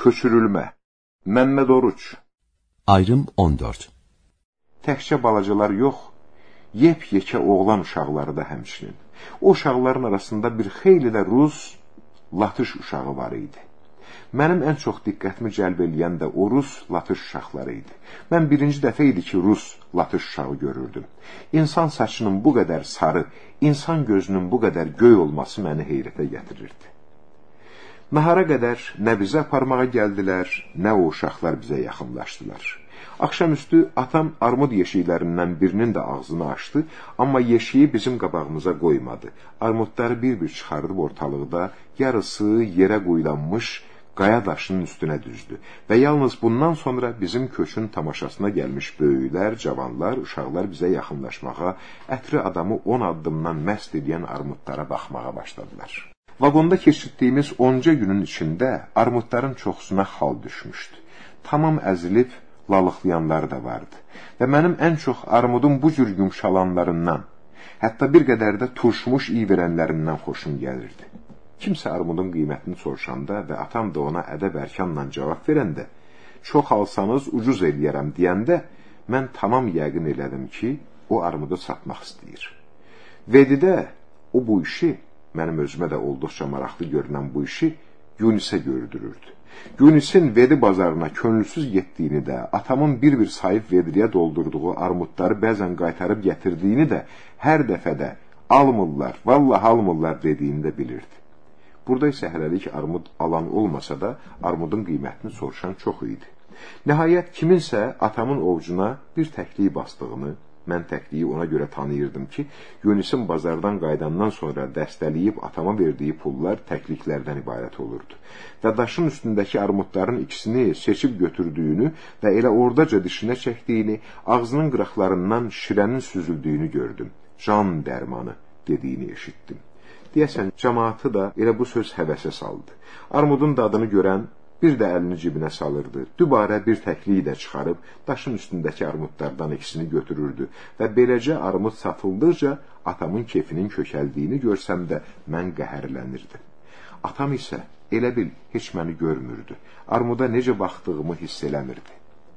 Köçürülmə. Məmməd Oruç. Ayrım 14. Təkcə balacalar yox, yekə oğlan uşaqları da həmçinin. O uşaqların arasında bir xeyli də Rus, Latış uşağı var idi. Mənim ən çox diqqətimi cəlb eləyən də o Rus, Latış uşaqları idi. Mən birinci dəfə idi ki, Rus, Latış uşağı görürdüm. İnsan saçının bu qədər sarı, insan gözünün bu qədər göy olması məni heyrətə gətirirdi. Nahara qədər nə bizə aparmağa gəldilər, nə o uşaqlar bizə yaxınlaşdılar. Axşamüstü atam armud yeşiklərindən birinin də ağzını açdı, amma yeşiyi bizim qabağımıza qoymadı. Armudları bir-bir çıxarıb ortalıqda, yarısı yerə qoyulanmış qaya daşının üstünə düzdü və yalnız bundan sonra bizim köçün tamaşasına gəlmiş böyüklər, cavanlar, uşaqlar bizə yaxınlaşmağa, ətri adamı 10 addımdan məst edən armudlara baxmağa başladılar. Vagonda keçirdiyimiz 10 günün içində armudların çoxsuna xal düşmüşdü. Tamam əzilib, lalıqlayanları da vardı. Və mənim ən çox armudun bu cür yumşalanlarından, hətta bir qədər də turşmuş iyi verənlərindən xoşum gəlirdi. Kimsə armudun qiymətini soruşanda və atam da ona ədəb-ərkanla cavab verəndə, çox alsanız ucuz eləyərəm deyəndə, mən tamam yəqin elədim ki, o armudu satmaq istəyir. Vedidə o bu işi, mənim özümə də olduqca maraqlı görünən bu işi Yunisə gördürürdü. Yunisin Vedi bazarına könülsüz getdiyini də, atamın bir-bir sayıb Vediyə doldurduğu armudları bəzən qaytarıb gətirdiyini də, hər dəfədə almırlar, vallahi almırlar dediyini də bilirdi. Burada isə hələlik armud alan olmasa da, armudun qiymətini soruşan çox idi. Nəhayət, kiminsə atamın ovucuna bir təkliyi bastığını, mən təkliyi ona görə tanıyırdım ki, Yunisin bazardan qaydandan sonra dəstələyib atama verdiyi pullar təkliklərdən ibarət olurdu. Və daşın üstündəki armudların ikisini seçib götürdüyünü və elə oradaca dişinə çəkdiyini, ağzının qıraqlarından şirənin süzüldüyünü gördüm. Can dərmanı dediyini eşitdim. Deyəsən, cəmaatı da elə bu söz həvəsə saldı. Armudun dadını görən bir də əlini cibinə salırdı. Dübarə bir təkliyi də çıxarıb, daşın üstündəki armudlardan ikisini götürürdü və beləcə armud satıldıqca atamın keyfinin kökəldiyini görsəm də mən qəhərlənirdim. Atam isə elə bil heç məni görmürdü. Armuda necə baxdığımı hiss eləmirdi.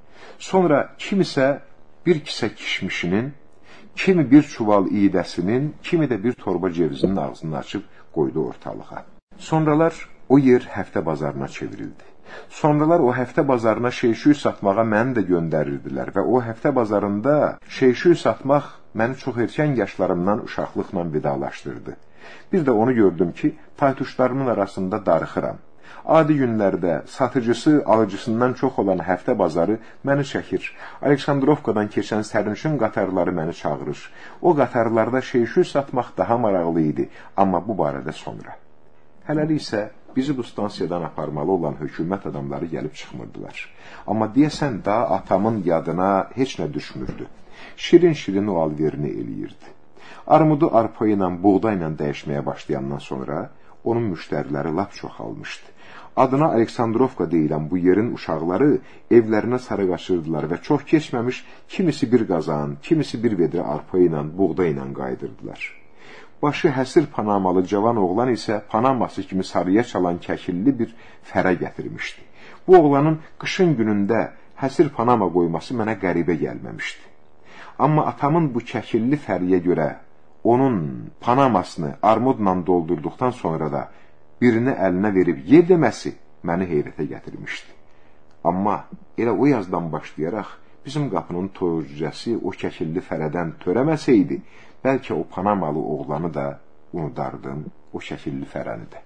Sonra kimisə bir kisə kişmişinin, kimi bir çuval iydəsinin, kimi də bir torba cevizinin ağzını açıb qoydu ortalığa. Sonralar o yer həftə bazarına çevrildi. Sonralar o həftə bazarına şeyşüy satmağa məni də göndərirdilər və o həftə bazarında şeyşüy satmaq məni çox erkən yaşlarımdan uşaqlıqla vidalaşdırdı. Bir də onu gördüm ki, taytuşlarımın arasında darıxıram. Adi günlərdə satıcısı, alıcısından çox olan həftə bazarı məni çəkir. Aleksandrovkadan keçən sərnişin qatarları məni çağırır. O qatarlarda şeyşüy satmaq daha maraqlı idi, amma bu barədə sonra. Hələlik isə bizi bu stansiyadan aparmalı olan hökumət adamları gəlib çıxmırdılar. Amma deyəsən daha atamın yadına heç nə düşmürdü. Şirin-şirin o alverini eləyirdi. Armudu arpa ilə, buğda ilə dəyişməyə başlayandan sonra onun müştəriləri lap çoxalmışdı. Adına Aleksandrovka deyilən bu yerin uşaqları evlərinə sarı qaçırdılar və çox keçməmiş kimisi bir qazan, kimisi bir vedrə arpa ilə, buğda ilə qaydırdılar. Başı həsir panamalı cavan oğlan isə panaması kimi sarıya çalan kəkilli bir fərə gətirmişdi. Bu oğlanın qışın günündə həsir panama qoyması mənə qəribə gəlməmişdi. Amma atamın bu kəkilli fəriyə görə onun panamasını armudla doldurduqdan sonra da birini əlinə verib yer deməsi məni heyrətə gətirmişdi. Amma elə o yazdan başlayaraq bizim qapının toyucucəsi o kəkilli fərədən törəməsəydi, bəlkə o panamalı oğlanı da unudardım, o kəkilli fərəni də.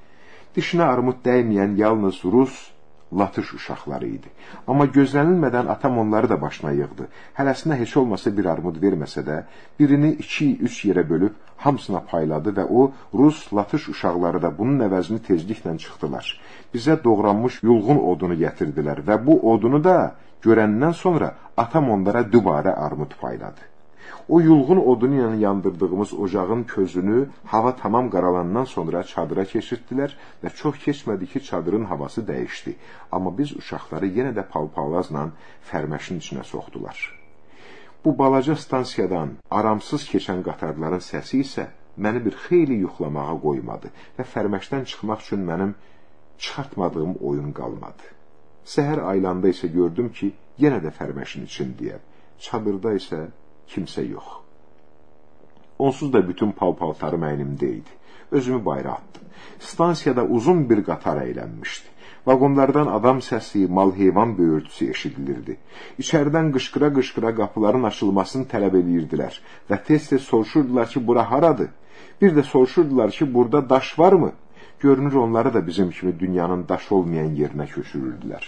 Dişinə armud dəyməyən yalnız Rus, Latış uşaqları idi. Amma gözlənilmədən atam onları da başına yığdı. Hələsinə heç olmasa bir armud verməsə də, birini 2-3 yerə bölüb hamısına payladı və o, Rus, Latış uşaqları da bunun əvəzini tezliklə çıxdılar. Bizə doğranmış yulğun odunu gətirdilər və bu odunu da görəndən sonra atam onlara dübarə armud payladı. O yulğun odunu ilə yandırdığımız ocağın közünü hava tamam qaralandan sonra çadıra keçirdilər və çox keçmədi ki, çadırın havası dəyişdi. Amma biz uşaqları yenə də palpalazla fərməşin içinə soxdular. Bu balaca stansiyadan aramsız keçən qatarların səsi isə məni bir xeyli yuxlamağa qoymadı və fərməşdən çıxmaq üçün mənim çıxartmadığım oyun qalmadı. Səhər aylanda isə gördüm ki, yenə də fərməşin içindəyəm. Çadırda isə kimsə yox. Onsuz da bütün pal-paltarım əynimdə idi. Özümü bayra atdım. Stansiyada uzun bir qatar əylənmişdi. Vaqonlardan adam səsi, mal-heyvan böyürtüsü eşidilirdi. İçəridən qışqıra-qışqıra qapıların açılmasını tələb edirdilər və tez-tez soruşurdular ki, bura haradır? Bir də soruşurdular ki, burada daş varmı? Görünür, onları da bizim kimi dünyanın daş olmayan yerinə köçürürdülər.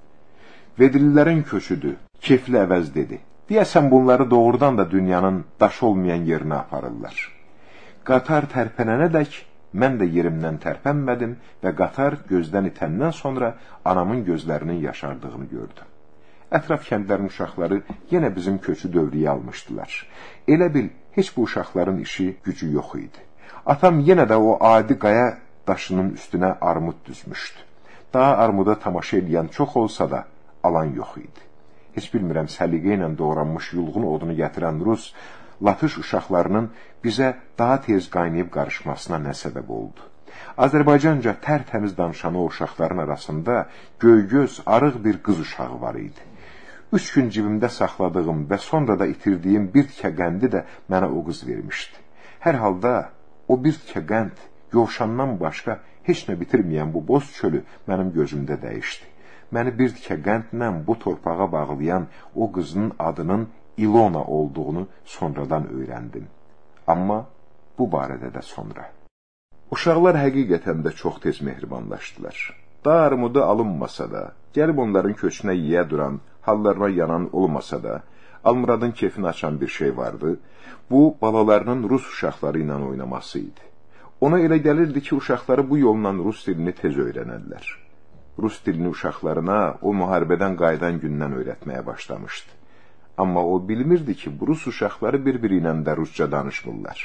Vedililərin köçüdür, kefli əvəz dedi. Deyəsən, bunları doğrudan da dünyanın daş olmayan yerinə aparırlar. Qatar tərpənənədək mən də yerimdən tərpənmədim və qatar gözdən itəndən sonra anamın gözlərinin yaşardığını gördüm. Ətraf kəndlərin uşaqları yenə bizim köçü dövriyə almışdılar. Elə bil, heç bu uşaqların işi, gücü yox idi. Atam yenə də o adi qaya daşının üstünə armud düzmüşdü. Daha armuda tamaşa edən çox olsa da alan yox idi. Heç bilmirəm, səliqə ilə doğranmış yulğun odunu gətirən Rus, Latış uşaqlarının bizə daha tez qaynayıb qarışmasına nə səbəb oldu? Azərbaycanca tərtəmiz danışan o uşaqların arasında göygöz, arıq bir qız uşağı var idi. 3 gün cibimdə saxladığım və sonra da itirdiyim bir tikə qəndi də mənə o qız vermişdi. Hər halda o bir tikə qənd, yovşandan başqa heç nə bitirməyən bu boz çölü mənim gözümdə dəyişdi. Məni bir tikə qəndlə bu torpağa bağlayan o qızın adının İlona olduğunu sonradan öyrəndim. Amma bu barədə də sonra. Uşaqlar həqiqətən də çox tez mehribanlaşdılar. Daha armudu alınmasa da, gəlib onların köçünə yiyə duran, hallarına yanan olmasa da, Almuradın kefini açan bir şey vardı. Bu, balalarının Rus uşaqları ilə oynaması idi. Ona elə gəlirdi ki, uşaqları bu yolla Rus dilini tez öyrənədilər. Rus dilini uşaqlarına o müharibədən qayıdan gündən öyrətməyə başlamışdı. Amma o bilmirdi ki, bu Rus uşaqları bir-biri ilə də Rusca danışmırlar.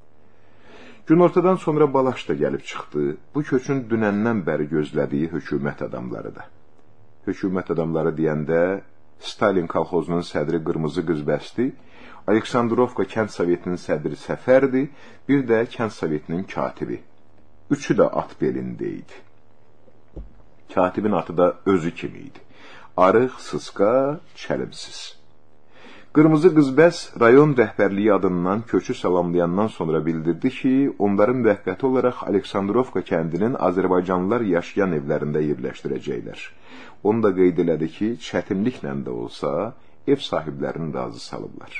Günortadan sonra Balaş da gəlib çıxdı. Bu köçün dünəndən bəri gözlədiyi hökumət adamları da. Hökumət adamları deyəndə Stalin kolxozunun sədri Qırmızı Qızbəsti, Aleksandrovka kənd sovetinin sədri Səfərdi, bir də kənd sovetinin katibi. Üçü də at belində idi. Katibin atı da özü kimi idi. Arıq, sısqa, çəlimsiz. Qırmızı Qızbəs rayon rəhbərliyi adından köçü salamlayandan sonra bildirdi ki, onların müvəqqəti olaraq Aleksandrovka kəndinin Azərbaycanlılar yaşayan evlərində yerləşdirəcəklər. Onu da qeyd elədi ki, çətinliklə də olsa, ev sahiblərini razı salıblar.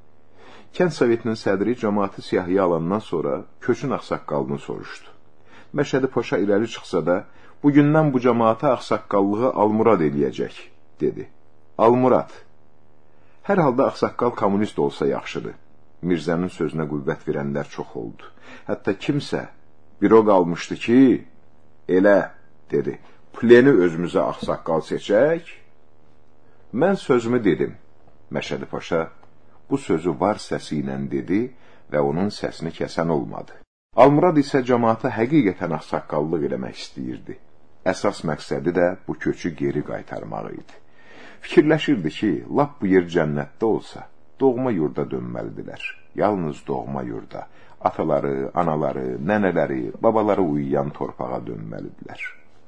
Kənd sovetinin sədri cəmaatı siyahıya alandan sonra köçün ağsaqqalını soruşdu. Məşədi Paşa irəli çıxsa da, bugündən bu cəmaata ağsaqqallığı Almurad eləyəcək, dedi. Almurad. Hər halda ağsaqqal kommunist olsa yaxşıdır. Mirzənin sözünə qüvvət verənlər çox oldu. Hətta kimsə bir o qalmışdı ki, elə, dedi, pleni özümüzə ağsaqqal seçək. Mən sözümü dedim. Məşədi Paşa bu sözü var səsi ilə dedi və onun səsini kəsən olmadı. Almurad isə cəmaata həqiqətən ağsaqqallıq eləmək istəyirdi. Əsas məqsədi də bu köçü geri qaytarmaq idi. Fikirləşirdi ki, lap bu yer cənnətdə olsa, doğma yurda dönməlidirlər. Yalnız doğma yurda, ataları, anaları, nənələri, babaları uyuyan torpağa dönməlidirlər.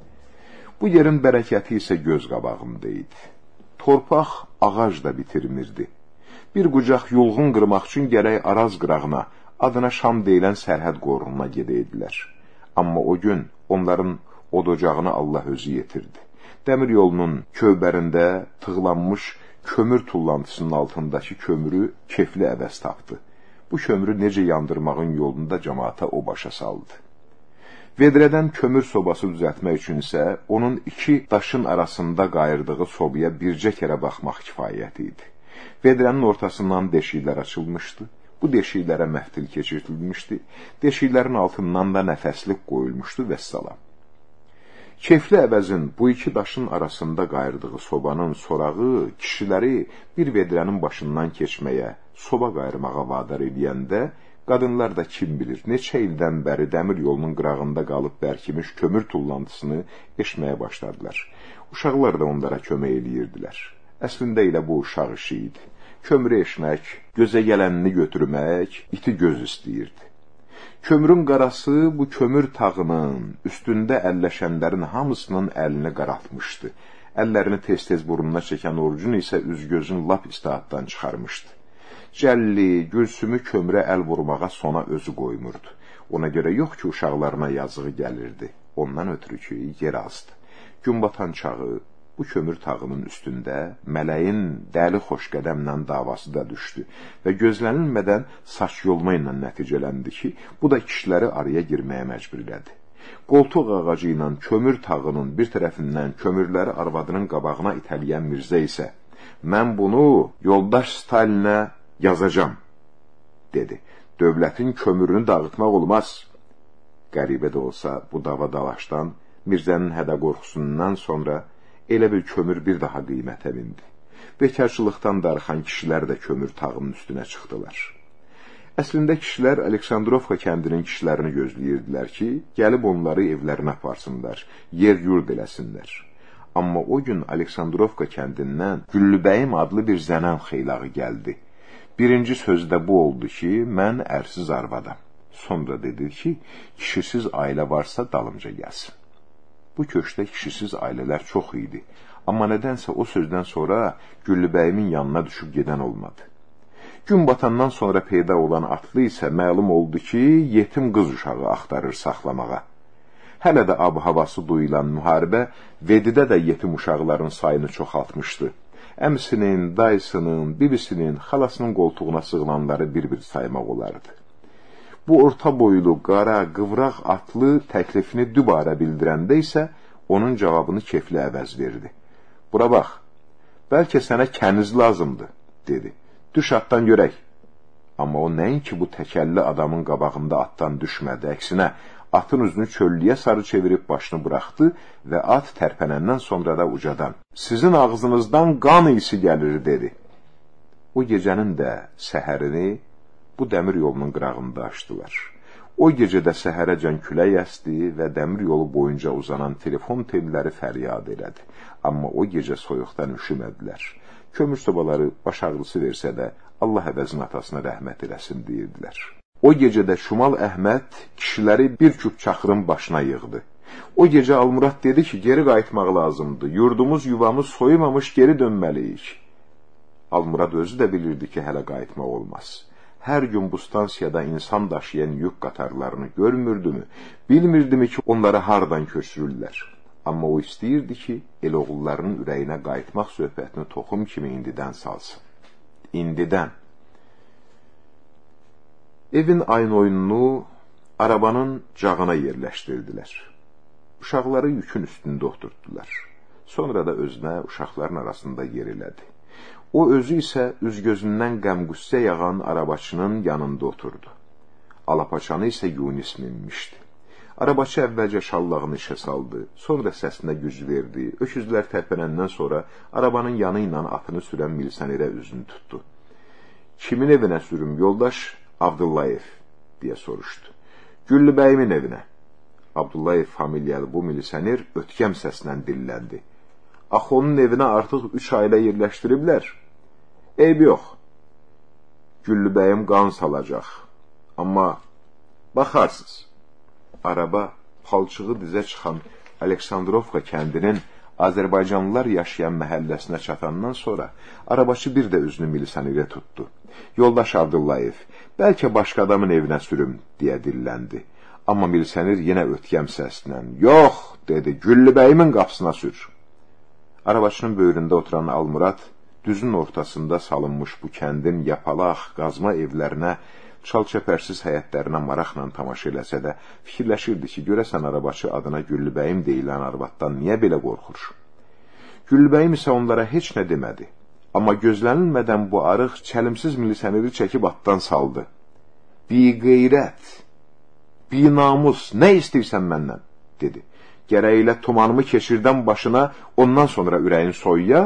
Bu yerin bərəkəti isə göz qabağında idi. Torpaq ağac da bitirmirdi. Bir qucaq yulğun qırmaq üçün gərək Araz qırağına, adına Şam deyilən sərhəd qorununa gedəydilər. Amma o gün onların od ocağını Allah özü yetirdi. Dəmir yolunun kövbərində tığlanmış kömür tullantısının altındakı kömürü kefli əvəz tapdı. Bu kömürü necə yandırmağın yolunda cəmaata o başa saldı. Vedrədən kömür sobası düzəltmək üçün isə onun 2 daşın arasında qayırdığı sobaya bircə kərə baxmaq kifayət idi. Vedrənin ortasından deşiklər açılmışdı. Bu deşiklərə məftil keçirtilmişdi. Deşiklərin altından da nəfəslik qoyulmuşdu və salam. Kefli əvəzin bu 2 daşın arasında qayırdığı sobanın sorağı kişiləri bir vedrənin başından keçməyə, soba qayırmağa vadar edəndə, qadınlar da kim bilir, neçə ildən bəri dəmir yolunun qırağında qalıb bərkimiş kömür tullantısını eşməyə başladılar. Uşaqlar da onlara kömək edirdilər. Əslində elə bu uşaq işi idi. Kömürü eşmək, gözə gələnini götürmək, iti göz istəyirdi. Kömürün qarası bu kömür tağının üstündə əlləşənlərin hamısının əlini qaraltmışdı. Əllərini tez-tez burnuna çəkən Orucun isə üz-gözün lap istihatdan çıxarmışdı. Cəlli, Gülsümü kömürə əl vurmağa sona özü qoymurdu. Ona görə yox ki, uşaqlarına yazığı gəlirdi. Ondan ötürü ki, yer azdı. Gün batan çağı bu kömür tağının üstündə mələyin dəli xoşqədəmlə davası da düşdü və gözlənilmədən saç yolma ilə nəticələndi ki, bu da kişiləri araya girməyə məcbur elədi. Qoltuq ağacı ilə kömür tağının bir tərəfindən kömürləri arvadının qabağına itələyən Mirzə isə, mən bunu yoldaş Stalinə yazacam, dedi. Dövlətin kömürünü dağıtmaq olmaz. Qəribə də olsa, bu dava-dalaşdan Mirzənin hədə qorxusundan sonra elə bir kömür bir daha qiymətə bindi. Bekarçılıqdan darıxan kişilər də kömür tağının üstünə çıxdılar. Əslində kişilər Aleksandrovka kəndinin kişilərini gözləyirdilər ki, gəlib onları evlərinə aparsınlar, yer-yurd eləsinlər. Amma o gün Aleksandrovka kəndindən Güllübəyim adlı bir zənən xeylağı gəldi. Birinci sözdə bu oldu ki, mən ərsiz arvadam. Sonra dedi ki, kişisiz ailə varsa dalımca gəlsin. Bu köşkdə kişisiz ailələr çox idi. Amma nədənsə o sözdən sonra Güllübəyimin yanına düşüb gedən olmadı. Gün batandan sonra peyda olan atlı isə məlum oldu ki, yetim qız uşağı axtarır saxlamağa. Hələ də ab-havası duyulan müharibə Vedidə də yetim uşaqların sayını çoxaltmışdı. Əmsinin, dayısının, bibisinin, xalasının qoltuğuna sığınanları bir-bir saymaq olardı. Bu orta boylu, qara, qıvraq atlı təklifini dübarə bildirəndə isə onun cavabını kefli əvəz verdi. Bura bax, bəlkə sənə kəniz lazımdır, dedi. Düş atdan görək. Amma o nəinki bu təkəlli adamın qabağında atdan düşmədi, əksinə atın üzünü çöllüyə sarı çevirib başını buraxdı və at tərpənəndən sonra da ucadan, sizin ağzınızdan qan iyisi gəlir, dedi. O gecənin də səhərini bu dəmir yolunun qırağında açdılar. O gecədə səhərəcən külək əsdi və dəmir yolu boyunca uzanan telefon telləri fəryad elədi. Amma o gecə soyuqdan üşümədilər. Kömür sobaları baş ağrısı versə də Allah əvəzin atasına rəhmət eləsin deyirdilər. O gecədə Şumal Əhməd kişiləri bir küp çaxırın başına yığdı. O gecə Almurad dedi ki, geri qayıtmaq lazımdır. Yurdumuz, yuvamız soyumamış geri dönməliyik. Almurad özü də bilirdi ki, hələ qayıtmaq olmaz. Hər gün bu stansiyada insan daşıyan yük qatarlarını görmürdümü, bilmirdimi ki, onları hardan köçürürlər. Amma o istəyirdi ki, el oğullarının ürəyinə qayıtmaq söhbətini toxum kimi indidən salsın. İndidən. Evin ayın oyununu arabanın cağına yerləşdirdilər. Uşaqları yükün üstündə oturtdular. Sonra da özünə uşaqların arasında yer elədi. O özü isə üz-gözündən qəm-qüssə yağan arabaçının yanında oturdu. Alapaçanı isə Yunis minmişdi. Arabaçı əvvəlcə şallağını işə saldı, sonra da səsinə güc verdi. Öküzlər tərpənəndən sonra arabanın yanı ilə atını sürən milisionerə üzünü tutdu. Kimin evinə sürüm, yoldaş? Abdullayev, deyə soruşdu. Güllübəyimin evinə. Abdullayev familyalı bu milisioner ötkəm səslə dilləndi. Axı onun evinə artıq 3 ailə yerləşdiriblər. Eyb yox. Güllübəyim qan salacaq. Amma baxarsınız. Araba palçığı dizə çıxan Aleksandrovka kəndinin Azərbaycanlılar yaşayan məhəlləsinə çatandan sonra arabaçı bir də üzünü milisionerə tutdu. Yoldaş Abdullayev, bəlkə başqa adamın evinə sürüm, deyə dilləndi. Amma milisioner yenə ötkəm səslə, yox, dedi, Güllübəyimin qapısına sür. Arabaçının böyründə oturan Almurad, düzün ortasında salınmış bu kəndin yapalaq, qazma evlərinə, çal-çəpərsiz həyətlərinə maraqla tamaşa eləsə də, fikirləşirdi ki, görəsən arabaçı adına Güllübəyim deyilən arvaddan niyə belə qorxur? Güllübəyim isə onlara heç nə demədi. Amma gözlənilmədən bu arıq, çəlimsiz milisioneri çəkib atdan saldı. Bi-qeyrət, bi-namus, nə istəyirsən məndən, dedi. Gərək ilə tumanımı keçirdən başına, ondan sonra ürəyin soyuya,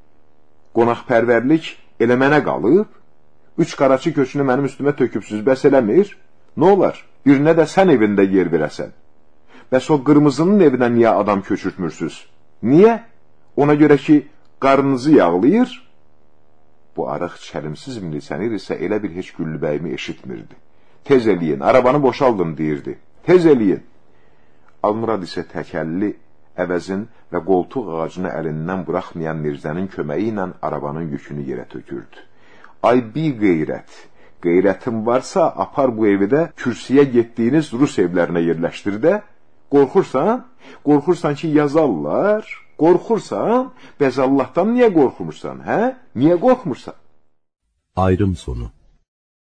qonaqpərvərlik elə mənə qalıb, 3 qaraçı köçünü mənim üstümə tökübsüz, bəs eləmir? Nə olar? Birinə də sən evində yer verəsən. Bəs o qırmızının evinə niyə adam köçürtmürsüz? Niyə? Ona görə ki, qarnınızı yağlayır. Bu arıq çəlimsiz milisioner isə elə bir heç Güllübəyimi eşitmirdi. tez eləyin, arabanı boşaldın deyirdi. Tez eləyin. Almurad isə təkəlli əvəzin və qoltuq ağacını əlindən buraxmayan Mirzənin köməyi ilə arabanın yükünü yerə tökürdü. Ay bir qeyrətin varsa, apar bu evi də kürsüyə getdiyiniz Rus evlərinə yerləşdir də. Qorxursan ki, yazarlar. Qorxursan, bəs Allahdan niyə qorxmursan, hə? Niyə qorxmursan? Ayrım sonu.